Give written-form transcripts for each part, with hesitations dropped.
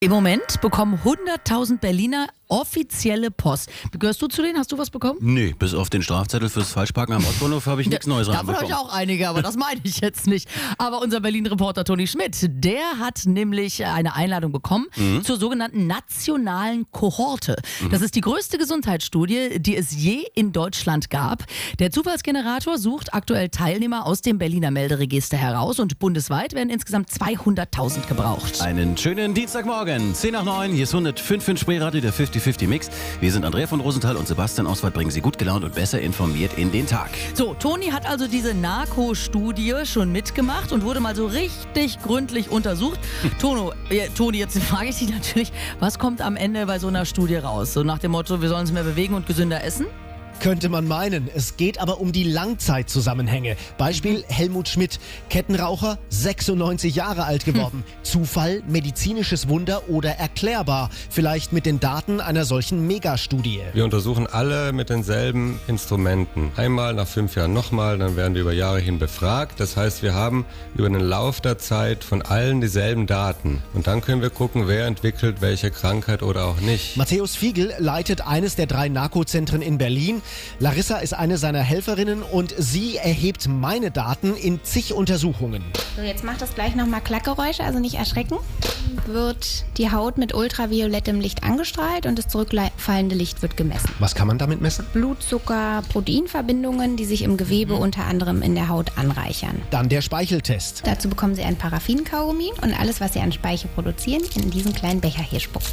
Im Moment bekommen 100.000 Berliner offizielle Post. Gehörst du zu denen? Hast du was bekommen? Nee, bis auf den Strafzettel fürs Falschparken am Ostbahnhof habe ich nichts Neues Davon habe reinbekommen. ich auch einige, aber das meine ich jetzt nicht. Aber unser Berlin-Reporter Toni Schmidt, der hat nämlich eine Einladung bekommen zur sogenannten nationalen Kohorte. Das ist die größte Gesundheitsstudie, die es je in Deutschland gab. Der Zufallsgenerator sucht aktuell Teilnehmer aus dem Berliner Melderegister heraus und bundesweit werden insgesamt 200.000 gebraucht. Einen schönen Dienstagmorgen, 10 nach 9, hier ist 105 in Spreeradio, der 50-50 Mix. Wir sind Andrea von Rosenthal und Sebastian Auswald, bringen Sie gut gelaunt und besser informiert in den Tag. So, Toni hat also diese Narko-Studie schon mitgemacht und wurde mal so richtig gründlich untersucht. Toni, jetzt frage ich dich natürlich, was kommt am Ende bei so einer Studie raus? So nach dem Motto, wir sollen uns mehr bewegen und gesünder essen? Könnte man meinen. Es geht aber um die Langzeitzusammenhänge. Beispiel Helmut Schmidt, Kettenraucher, 96 Jahre alt geworden. Zufall, medizinisches Wunder oder erklärbar? Vielleicht mit den Daten einer solchen Megastudie. Wir untersuchen alle mit denselben Instrumenten. Einmal, nach 5 Jahren nochmal, dann werden wir über Jahre hin befragt. Das heißt, wir haben über den Lauf der Zeit von allen dieselben Daten. Und dann können wir gucken, wer entwickelt welche Krankheit oder auch nicht. Matthäus Fiegel leitet eines der 3 Narkozentren in Berlin. Larissa ist eine seiner Helferinnen und sie erhebt meine Daten in zig Untersuchungen. So, jetzt macht das gleich nochmal Klackgeräusche, also nicht erschrecken. Wird die Haut mit ultraviolettem Licht angestrahlt und das zurückfallende Licht wird gemessen. Was kann man damit messen? Blutzucker, Proteinverbindungen, die sich im Gewebe unter anderem in der Haut anreichern. Dann der Speicheltest. Dazu bekommen Sie ein Paraffin-Kaugummi und alles, was Sie an Speichel produzieren, in diesen kleinen Becher hier spucken.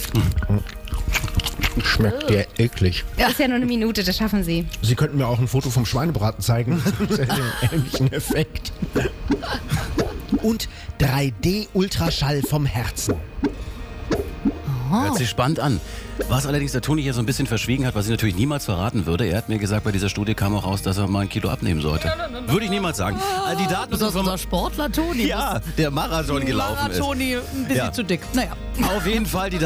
Schmeckt der eklig. Das ist ja nur eine Minute, das schaffen Sie. Sie könnten mir auch ein Foto vom Schweinebraten zeigen. Das hat den ähnlichen Effekt. Und 3D-Ultraschall vom Herzen. Hört sich spannend an. Was allerdings der Toni hier so ein bisschen verschwiegen hat, was ich natürlich niemals verraten würde. Er hat mir gesagt, bei dieser Studie kam auch raus, dass er mal 1 Kilo abnehmen sollte. Würde ich niemals sagen. Die Daten Das ist unser Sportler Toni. Ja, der Marathon gelaufen ist. Toni, ein bisschen zu dick. Naja. Auf jeden Fall die Daten.